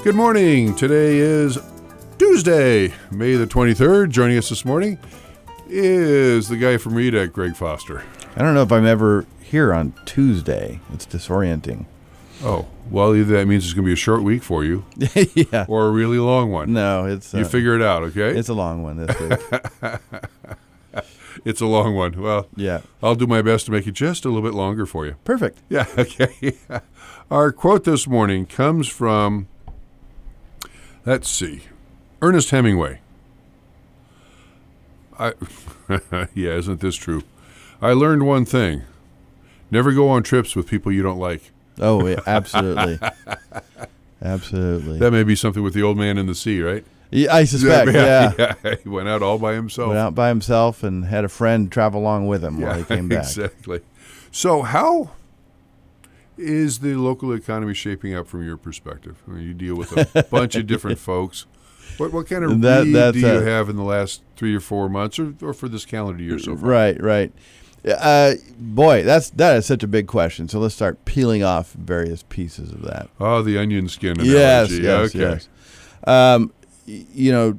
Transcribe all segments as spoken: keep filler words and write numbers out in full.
Good morning. Today is Tuesday, May the twenty-third. Joining us this morning is the guy from Redeck, Greg Foster. I don't know if I'm ever here on Tuesday. It's disorienting. Oh, well, either that means it's going to be a short week for you yeah. or a really long one. No, it's... You uh, figure it out, okay? It's a long one this week. It's a long one. Well, yeah. I'll do my best to make it just a little bit longer for you. Perfect. Yeah, okay. Our quote this morning comes from, let's see, Ernest Hemingway. I, yeah, isn't this true? I learned one thing. Never go on trips with people you don't like. Oh, yeah, absolutely. Absolutely. That may be something with the old man in the sea, right? Yeah, I suspect, yeah. yeah. yeah. He went out all by himself. Went out by himself and had a friend travel along with him yeah, while he came back. Exactly. So how is the local economy shaping up from your perspective? I mean, you deal with a bunch of different folks. What what kind of that, read do you a, have in the last three or four months or, or for this calendar year so far? Right, right. Uh, boy, that's that is such a big question. So let's start peeling off various pieces of that. Oh, the onion skin analogy. Yes, yes, okay. yes. Um, y- you know,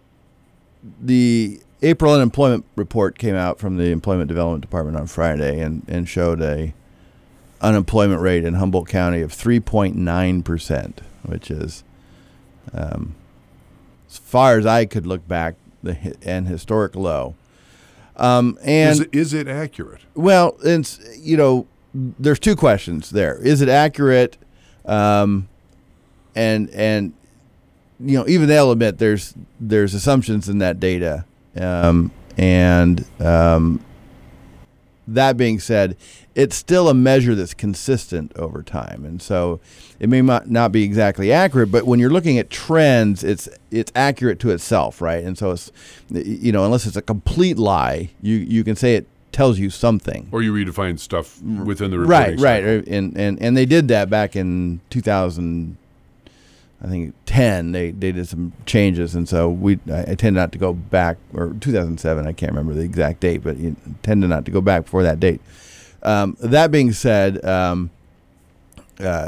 the April unemployment report came out from the Employment Development Department on Friday and, and showed a unemployment rate in Humboldt County of three point nine percent, which is, um, as far as I could look back, the an historic low. Um, and is it, is it accurate? Well, it's, you know, there's two questions there. Is it accurate? Um, and and you know, even they'll admit there's there's assumptions in that data. Um, and um, that being said, it's still a measure that's consistent over time, and so it may not, not be exactly accurate. But when you're looking at trends, it's it's accurate to itself, right? And so it's, you know, unless it's a complete lie, you you can say it tells you something. Or you redefine stuff within the right, reporting right, cycle. and and and they did that back in two thousand. I think ten, they, they did some changes, and so we I, I tend not to go back, or two thousand seven, I can't remember the exact date, but you tend not to go back before that date. Um, that being said, um, uh,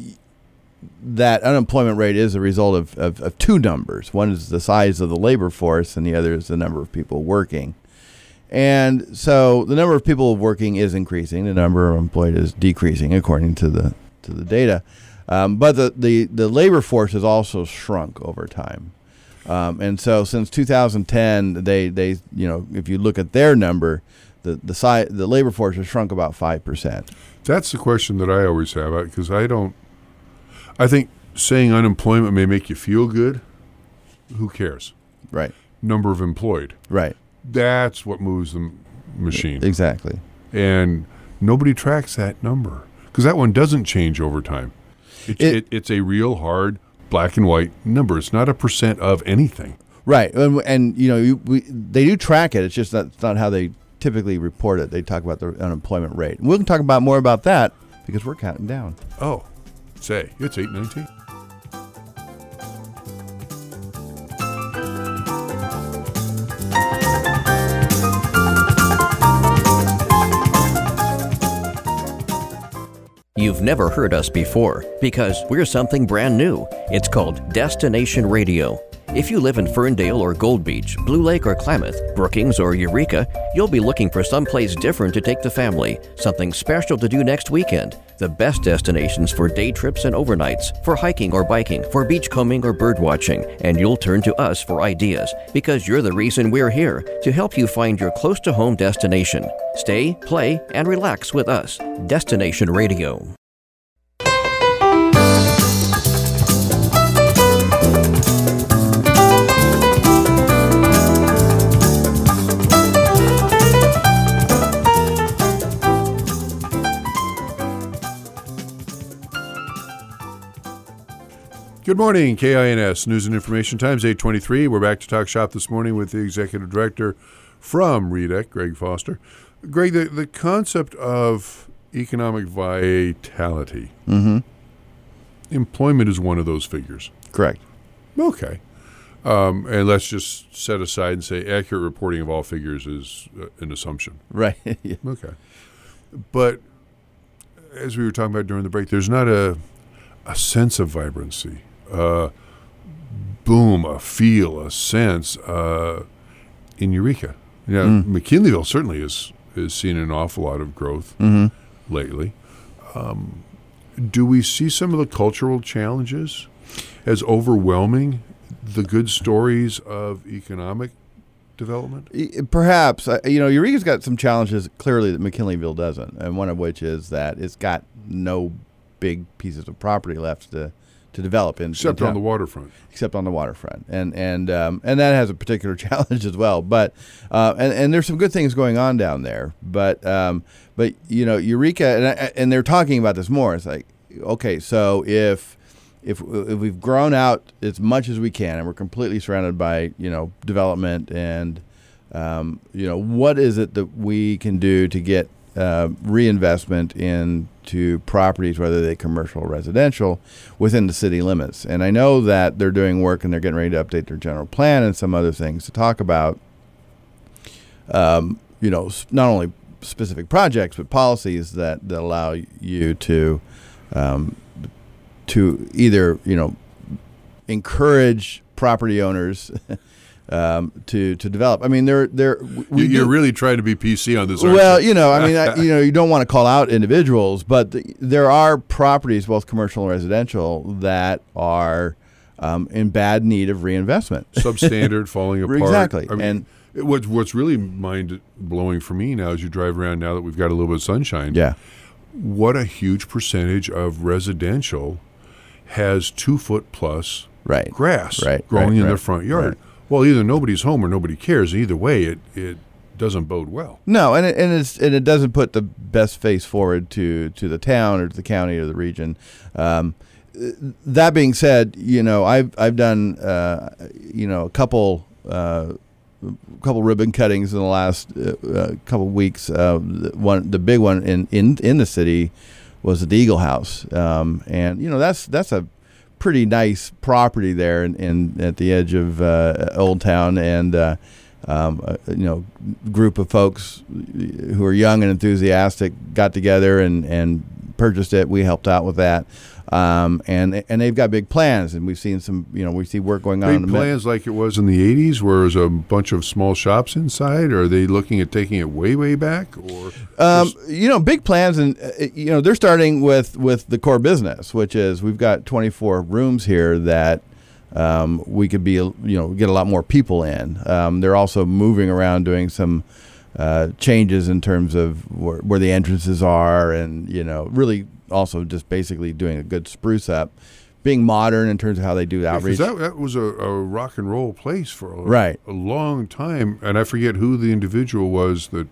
that unemployment rate is a result of, of, of two numbers. One is the size of the labor force, and the other is the number of people working. And so the number of people working is increasing. The number of employed is decreasing, according to the to the data. Um, but the, the, the labor force has also shrunk over time. Um, and so since two thousand ten, they, they you know, if you look at their number, the the size, the labor force has shrunk about five percent. That's the question that I always have, because I don't, I think saying unemployment may make you feel good. Who cares? Right. Number of employed. Right. That's what moves the machine. Exactly. And nobody tracks that number, because that one doesn't change over time. It, It, it, it's a real hard black and white number. It's not a percent of anything. right. And, and you know, you, we, they do track it. It's just not, it's not how they typically report it. They talk about the unemployment rate. And we can talk about more about that because we're counting down. Oh, say, it's eight nineteen. You've never heard us before because we're something brand new. It's called Destination Radio. If you live in Ferndale or Gold Beach, Blue Lake or Klamath, Brookings or Eureka, you'll be looking for someplace different to take the family, something special to do next weekend. The best destinations for day trips and overnights, for hiking or biking, for beachcombing or bird watching, and you'll turn to us for ideas because you're the reason we're here, to help you find your close-to-home destination. Stay, play, and relax with us. Destination Radio. Good morning, K I N S News and Information Times, eight twenty-three. We're back to talk shop this morning with the Executive Director from Redeck, Greg Foster. Greg, the, the concept of economic vitality, Mm-hmm. employment is one of those figures. Correct. Okay. Um, and let's just set aside and say accurate reporting of all figures is uh, an assumption. Right. Yeah. Okay. But as we were talking about during the break, there's not a a sense of vibrancy uh, boom, a feel, a sense uh, in Eureka. You know, Mm. McKinleyville certainly is is seen an awful lot of growth Mm-hmm. lately. Um, do we see some of the cultural challenges as overwhelming the good stories of economic development? Y- Perhaps. Uh, you know, Eureka's got some challenges clearly that McKinleyville doesn't, and one of which is that it's got no big pieces of property left to to develop in, Except in on town. the waterfront. Except on the waterfront, and and um, and that has a particular challenge as well. But uh, and and there's some good things going on down there. But um, but you know, Eureka, and I- and they're talking about this more. It's like, okay, so if if if we've grown out as much as we can, and we're completely surrounded by, you know, development, and um, you know, what is it that we can do to get uh, reinvestment into properties, whether they're commercial or residential, within the city limits? And I know that they're doing work and they're getting ready to update their general plan and some other things to talk about, um, you know, s- not only specific projects, but policies that, that allow you to, um, to either, you know, encourage property owners um, to to develop. I mean, they're they're we You- You're do- really trying to be P C on this, aren't well, you? you know, I mean, I, you know, you don't want to call out individuals, but the, there are properties, both commercial and residential, that are um, in bad need of reinvestment. Substandard, falling apart. Exactly. I mean, And- it, what, what's really mind-blowing for me now as you drive around now that we've got a little bit of sunshine, Yeah, what a huge percentage of residential has two-foot-plus right. grass Right, growing right, in their right, front yard. right. Well, either nobody's home or nobody cares. Either way, it, it doesn't bode well. No, and it, and it's and it doesn't put the best face forward to, to the town or to the county or the region. Um, that being said, you know, I've I've done uh, you know a couple uh, couple ribbon cuttings in the last uh, uh, couple weeks. Uh, the one the big one in, in, in the city was at the Eagle House, um, and you know that's that's a pretty nice property there in, in at the edge of uh, Old Town, and uh, um, uh, you know, group of folks who are young and enthusiastic got together and, and purchased it. We helped out with that, um, and and they've got big plans, and we've seen some, you know, we see work going on. Big in the mid- plans like it was in the eighties, where there's a bunch of small shops inside. Or are they looking at taking it way, way back? Or Um, just- you know, big plans, and uh, you know, they're starting with, with the core business, which is we've got twenty-four rooms here that um, we could be, you know, get a lot more people in. Um, they're also moving around, doing some uh, changes in terms of where, where the entrances are, and you know, really also just basically doing a good spruce up, being modern in terms of how they do outreach. Because that, that was a, a rock and roll place for a, Right. a long time. And I forget who the individual was that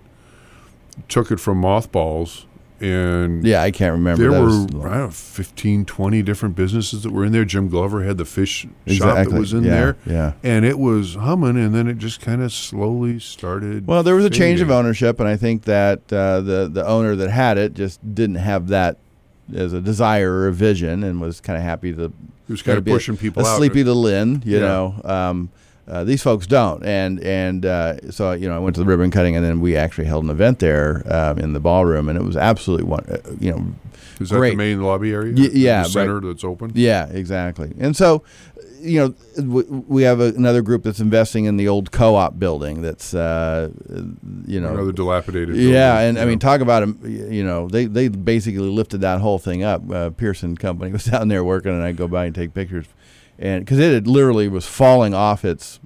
took it from mothballs. And Yeah, I can't remember. there That were, was- I don't know, fifteen, twenty different businesses that were in there. Jim Glover had the fish shop that Exactly. was in Yeah, there. yeah. And it was humming, and then it just kind of slowly started. Well, there was a change of fading. ownership, and I think that uh, the the owner that had it just didn't have that as a desire or a vision, and was kind of happy to. He was kind of be a- pushing people a out. sleepy little inn, you Yeah. know. Um, uh, these folks don't, and and uh, so you know, I went to the ribbon cutting, and then we actually held an event there um, in the ballroom, and it was absolutely one, uh, you know, Is that great. the main lobby area? Y- yeah, the center right. that's open. Yeah, exactly. And so, you know, w- we have a, another group that's investing in the old co-op building. That's uh, you know, Another dilapidated. yeah, building, and I you mean, know. talk about them. You know, they they basically lifted that whole thing up. Uh, Pearson Company was down there working, and I go by and take pictures, and because it had literally was falling off its,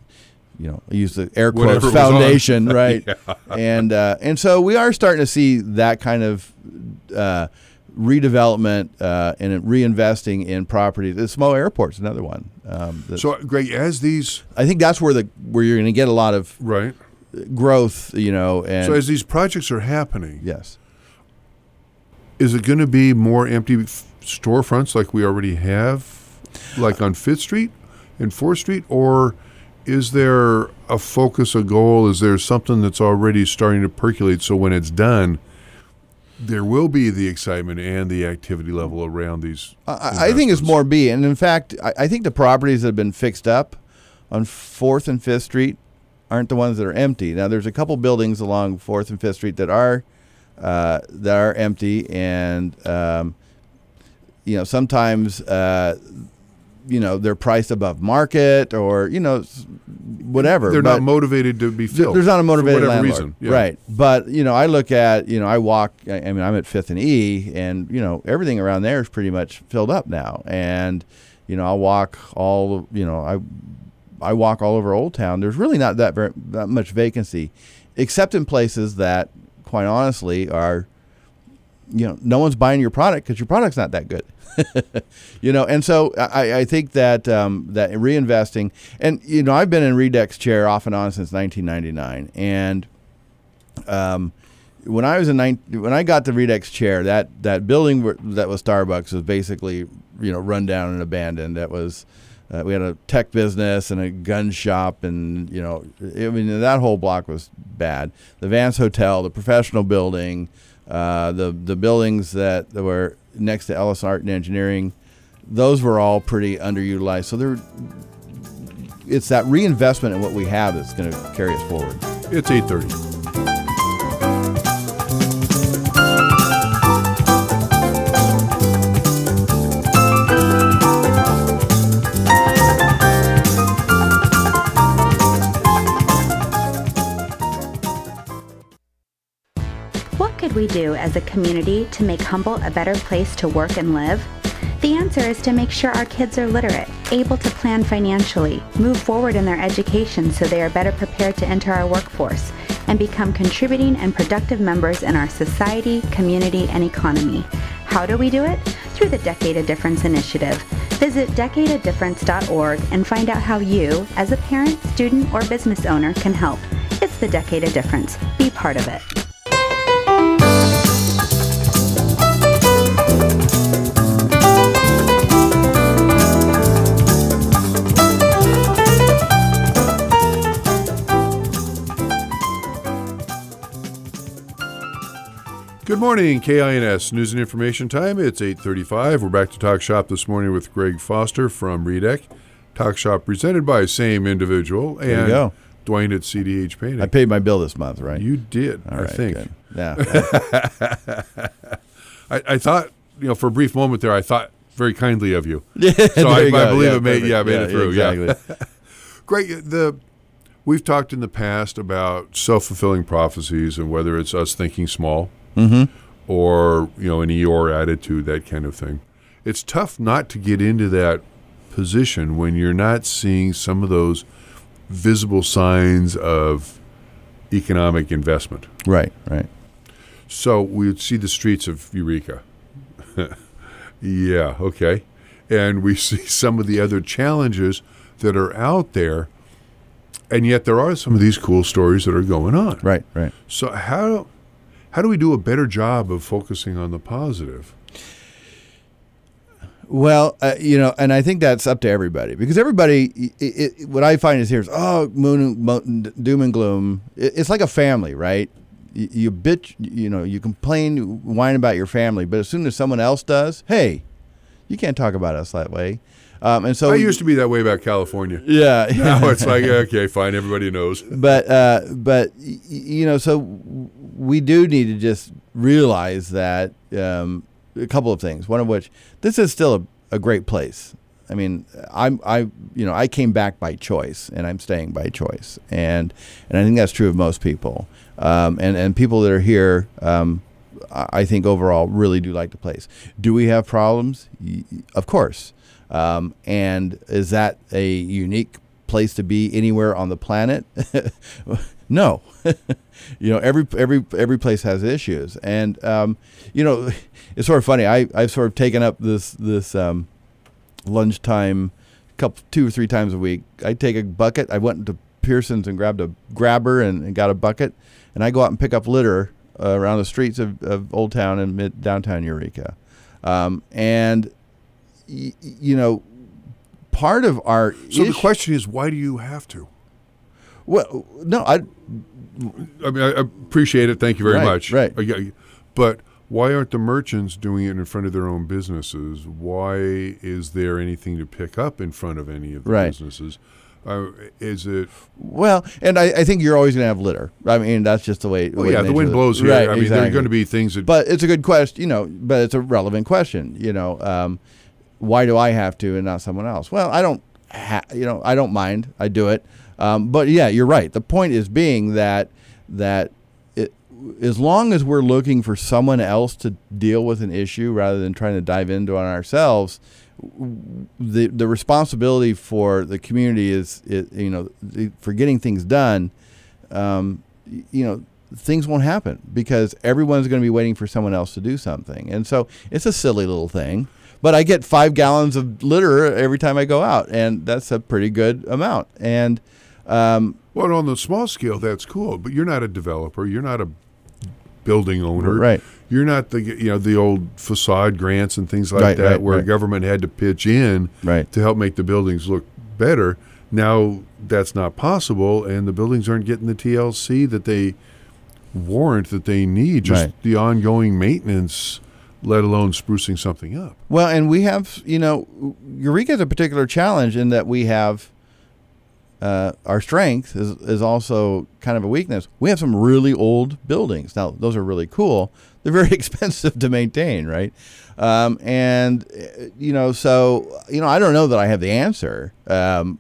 you know, I use the air Whatever quotes was on. foundation, right? And uh, and so we are starting to see that kind of uh, redevelopment uh, and reinvesting in properties. The Smo Airport's another one. Um, that's- So, Greg, as these I think that's where the where you're going to get a lot of right. growth. You know, and So as these projects are happening, yes. is it going to be more empty f- storefronts like we already have, like on Fifth Street and Fourth Street, or is there a focus, a goal? Is there something that's already starting to percolate? So when it's done, there will be the excitement and the activity level around these. I, I think it's investments. more B. And in fact, I, I think the properties that have been fixed up on Fourth and Fifth Street aren't the ones that are empty. Now, there's a couple buildings along Fourth and Fifth Street that are uh, that are empty, and um, you know, sometimes uh, you know, they're priced above market or, you know, whatever. They're but not motivated to be filled. There's not a motivated for whatever landlord. reason. Yeah. Right. But, you know, I look at, you know, I walk, I mean, I'm at Fifth and E, and, you know, everything around there is pretty much filled up now. And, you know, I'll walk all, you know, I I walk all over Old Town. There's really not that very that much vacancy, except in places that, quite honestly, are, you know, no one's buying your product because your product's not that good. You know, and so I, I think that um, that reinvesting, and you know, I've been in REDEC's chair off and on since nineteen ninety-nine, and um, when I was in nine, when I got the REDEC's chair, that that building that was Starbucks was basically, you know, run down and abandoned. That was uh, we had a tech business and a gun shop, and you know, I mean, that whole block was bad. The Vance Hotel, the professional building, uh, the the buildings that were next to Ellis Art and Engineering, those were all pretty underutilized. So there, it's that reinvestment in what we have that's going to carry us forward. It's eight thirty. What could we do as a community to make Humboldt a better place to work and live? The answer is to make sure our kids are literate, able to plan financially, move forward in their education so they are better prepared to enter our workforce, and become contributing and productive members in our society, community, and economy. How do we do it? Through the Decade of Difference initiative. Visit decade of difference dot org and find out how you, as a parent, student, or business owner, can help. It's the Decade of Difference. Be part of it. Good morning, K I N S News and Information Time. It's eight thirty-five. We're back to Talk Shop this morning with Greg Foster from REDEC. Talk Shop presented by same individual and There you go. Dwayne at C D H Painting. I paid my bill this month, right? You did, All I right, think. good. Yeah. I, I thought, you know, for a brief moment there, I thought very kindly of you. Yeah, So there I, you I go. believe Yeah, it made, perfect. yeah, made Yeah, it through. exactly. Yeah. Great. The we've talked in the past about self-fulfilling prophecies and whether it's us thinking small. Mm-hmm. Or, you know, an Eeyore attitude, that kind of thing. It's tough not to get into that position when you're not seeing some of those visible signs of economic investment. Right, right. So we would see the streets of Eureka. Yeah, okay. And we see some of the other challenges that are out there, and yet there are some of these cool stories that are going on. Right, right. So how... How do we do a better job of focusing on the positive? Well, uh, you know, and I think that's up to everybody because everybody, it, it, what I find is here is, oh, moon, moon, doom and gloom. It, it's like a family, right? You, you bitch, you know, you complain, whine about your family, but as soon as someone else does, hey, you can't talk about us that way. Um, and so I used to be that way about California. Yeah. Now it's like, okay, fine, everybody knows. But, uh, but y- you know, so we do need to just realize that um, a couple of things. One of which, this is still a, a great place. I mean, I'm, I, you know, I came back by choice, and I'm staying by choice, and and I think that's true of most people. Um, and and people that are here, um, I think overall really do like the place. Do we have problems? Of course. Um, and is that a unique place to be anywhere on the planet? No. You know, every every every place has issues, and um, you know, it's sort of funny. I I've sort of taken up this this um, lunchtime, couple two or three times a week. I take a bucket. I went to Pearson's and grabbed a grabber and, and got a bucket, and I go out and pick up litter uh, around the streets of, of Old Town and mid downtown Eureka, um, and y- you know, part of our So issue, the question is, why do you have to? well, no, I. I mean, I appreciate it. Thank you very Right, much. right. Uh, yeah, But why aren't the merchants doing it in front of their own businesses? Why is there anything to pick up in front of any of the Right. businesses? Uh, is it? Well, and I, I think you're always going to have litter. I mean, that's just the way. Well, way yeah, the nature wind of it. blows here. Right, I mean, there are exactly. going to be things that. But it's a good question, you know. But it's a relevant question, you know. Um, why do I have to and not someone else? Well, I don't, ha- you know, I don't mind. I do it. Um, but yeah, you're right. The point is being that that it, as long as we're looking for someone else to deal with an issue rather than trying to dive into it ourselves, the the responsibility for the community is, is you know, the, for getting things done. Um, you know, things won't happen because everyone's going to be waiting for someone else to do something. And so it's a silly little thing, but I get five gallons of litter every time I go out, and that's a pretty good amount. And um, well, on the small scale, that's cool, but you're not a developer. You're not a building owner. Right. You're not the, you know, the old facade grants and things like right, that right, where right. government had to pitch in right. to help make the buildings look better. Now that's not possible, and the buildings aren't getting the T L C that they warrant, that they need, just right. the ongoing maintenance, let alone sprucing something up. Well, and we have, you know, Eureka is a particular challenge in that we have uh, our strength is, is also kind of a weakness. We have some really old buildings. Now, those are really cool. They're very expensive to maintain, right? Um, and, you know, so, you know, I don't know that I have the answer, um,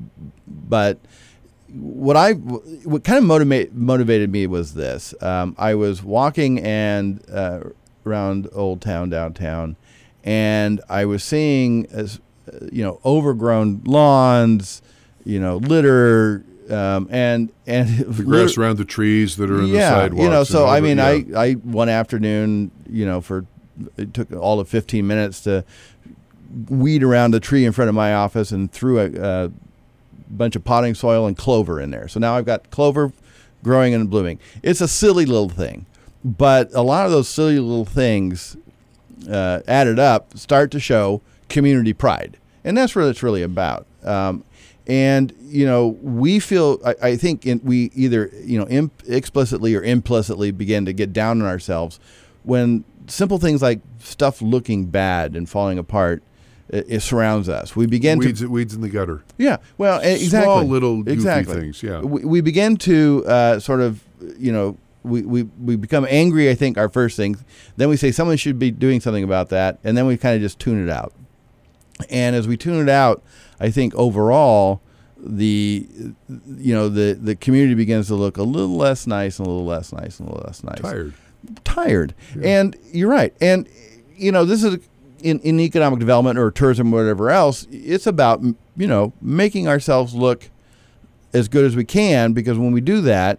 but what I, what kind of motivate, motivated me was this. Um, I was walking and uh, around Old Town, downtown, and I was seeing, as you know, overgrown lawns, you know, litter, um, and and the grass around the trees that are in yeah, the sidewalks. you know. So I mean, yeah. I, I one afternoon, you know, for it took all of fifteen minutes to weed around a tree in front of my office and threw a, a bunch of potting soil and clover in there. So now I've got clover growing and blooming. It's a silly little thing, but a lot of those silly little things uh, added up start to show community pride, and that's what it's really about. Um, and you know, we feel I, I think in, we either you know imp- explicitly or implicitly begin to get down on ourselves when simple things like stuff looking bad and falling apart it, it surrounds us. We begin weeds, to weeds in the gutter. yeah, well, exactly, Small little goofy exactly. things. Yeah, we, we begin to uh, sort of you know. We, we we become angry, I think, our first thing. Then we say someone should be doing something about that. And then we kind of just tune it out. And as we tune it out, I think overall, the you know the, the community begins to look a little less nice and a little less nice and a little less nice. Tired. Tired. Yeah. And you're right. And, you know, this is in, in economic development or tourism or whatever else, it's about, you know, making ourselves look as good as we can, because when we do that,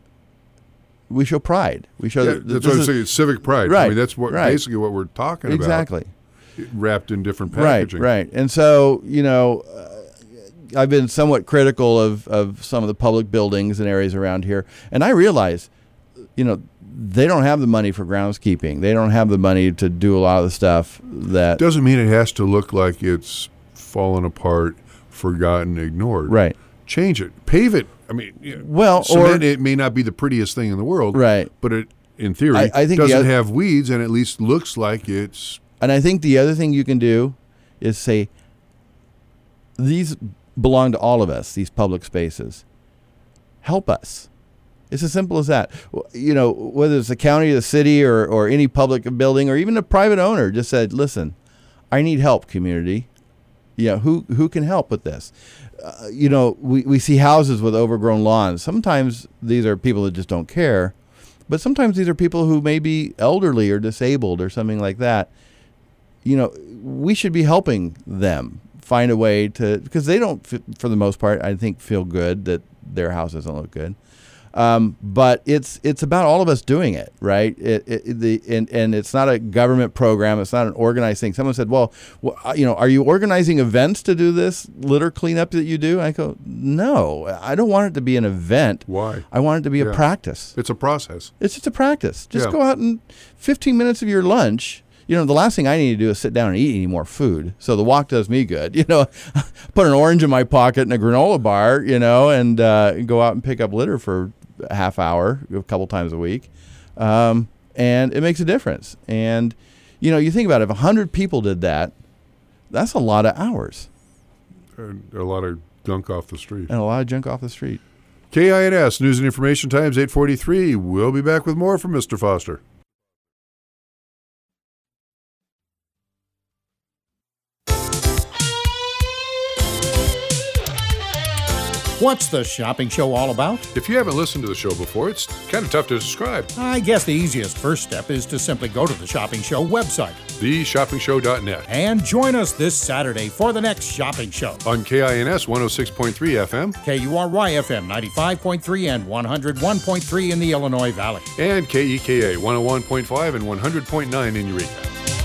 we show pride. We show Yeah, that that's this what I'm is, saying. It's civic pride. Right, I mean, that's what right. basically what we're talking exactly. about. Wrapped in different packaging. Right, right. And so, you know, uh, I've been somewhat critical of, of some of the public buildings and areas around here. And I realize, you know, they don't have the money for groundskeeping. They don't have the money to do a lot of the stuff that... Doesn't mean it has to look like it's fallen apart, forgotten, ignored. Right. Change it. Pave it. I mean, you know, Well, cement, or- it may not be the prettiest thing in the world. Right. But it, in theory, I- I think the doesn't oth- have weeds and at least looks like it's... And I think the other thing you can do is say, these belong to all of us, these public spaces. Help us. It's as simple as that. You know, whether it's the county, the city, or, or any public building, or even a private owner just said, listen, I need help, community. Yeah, who who can help with this? Uh, you know, we, we see houses with overgrown lawns. Sometimes these are people that just don't care, but sometimes these are people who may be elderly or disabled or something like that. You know, we should be helping them find a way to, because they don't, for the most part, I think, feel good that their house doesn't look good. Um, but it's it's about all of us doing it, right? It, it, the and, and it's not a government program. It's not an organized thing. Someone said, well, well, you know, are you organizing events to do this litter cleanup that you do? I go, no, I don't want it to be an event. Why? I want it to be Yeah. a practice. It's a process. It's just a practice. Just Yeah. go out and fifteen minutes of your lunch. You know, the last thing I need to do is sit down and eat any more food. So the walk does me good. You know, put an orange in my pocket and a granola bar, you know, and uh, go out and pick up litter for a half hour a couple times a week. Um, and it makes a difference. And, you know, you think about it, if one hundred people did that, that's a lot of hours. And a lot of gunk off the street. And a lot of junk off the street. K I N S, News and Information Times, eight forty-three. We'll be back with more from Mister Foster. What's the shopping show all about? If you haven't listened to the show before, it's kind of tough to describe. I guess the easiest first step is to simply go to the Shopping Show website. the shopping show dot net. And join us this Saturday for the next shopping show. On K I N S one oh six point three F M. K U R Y F M ninety-five point three and one oh one point three in the Illinois Valley. And K E K A one oh one point five and one hundred point nine in Eureka.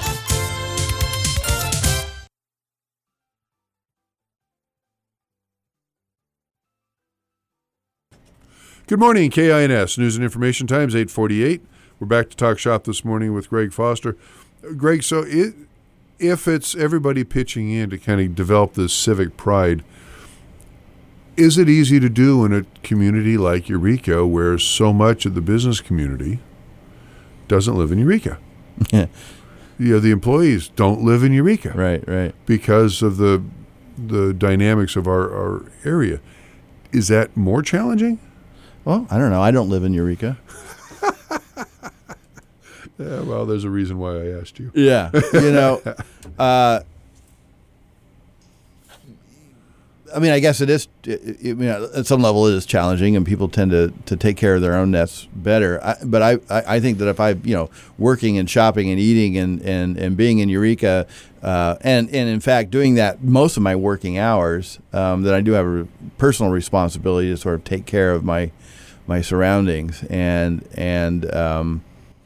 Good morning, K I N S News and Information Times, eight forty-eight. We're back to Talk Shop this morning with Greg Foster. Greg, so it, if it's everybody pitching in to kind of develop this civic pride, is it easy to do in a community like Eureka where so much of the business community doesn't live in Eureka? Yeah. You know, the employees don't live in Eureka. Right, right. Because of the the dynamics of our, our area. Is that more challenging? Well, I don't know. I don't live in Eureka. Yeah, well, there's a reason why I asked you. Yeah. You know, uh, I mean, I guess it is, it, it, I mean, at some level it is challenging and people tend to, to take care of their own nests better. I, but I, I, I think that if I, you know, working and shopping and eating and, and, and being in Eureka, uh, and, and in fact doing that most of my working hours, um, that I do have a personal responsibility to sort of take care of my, my surroundings and, and, um,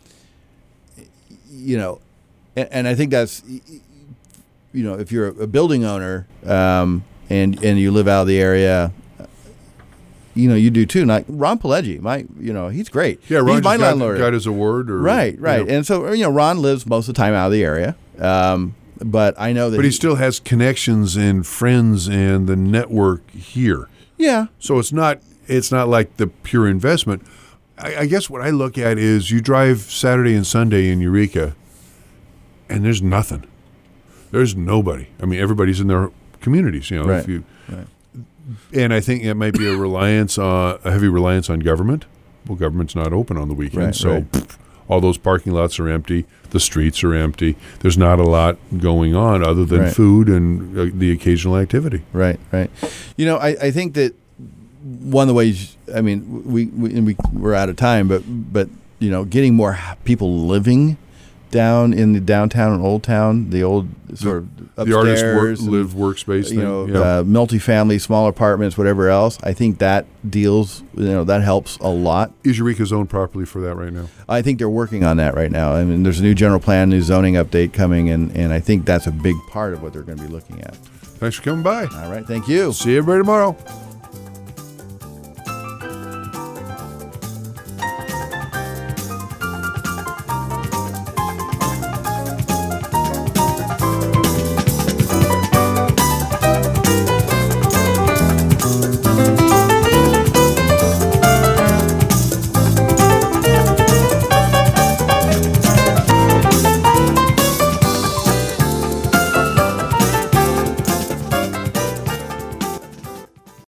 you know, and, and I think that's, you know, if you're a building owner, um, and and you live out of the area, you know, you do too. Like Ron Pileggi, my, you know, he's great. Yeah, Ron he's my got, landlord. got his award. Or, right, right. You know. And so, you know, Ron lives most of the time out of the area. Um, but I know that But he, he still has connections and friends and the network here. Yeah. So it's not it's not like the pure investment. I, I guess what I look at is you drive Saturday and Sunday in Eureka, and there's nothing. There's nobody. I mean, everybody's in their communities, you know. Right. If you, right. And I think it might be a reliance on a heavy reliance on government. Well, government's not open on the weekends, Right, so right. pff, all those parking lots are empty. The streets are empty. There's not a lot going on other than Right. food and uh, the occasional activity. Right, right. You know, I, I think that one of the ways, I mean, we, we, and we we're out of time, but, but, you know, getting more people living down in the downtown and old town, the old sort of upstairs, The artist work, and, live workspace you thing. know, yeah. uh, multifamily, small apartments, whatever else. I think that deals, you know, that helps a lot. Is Eureka zoned properly for that right now? I think they're working on that right now. I mean, there's a new general plan, new zoning update coming, and, and I think that's a big part of what they're going to be looking at. Thanks for coming by. All right, thank you. See everybody tomorrow.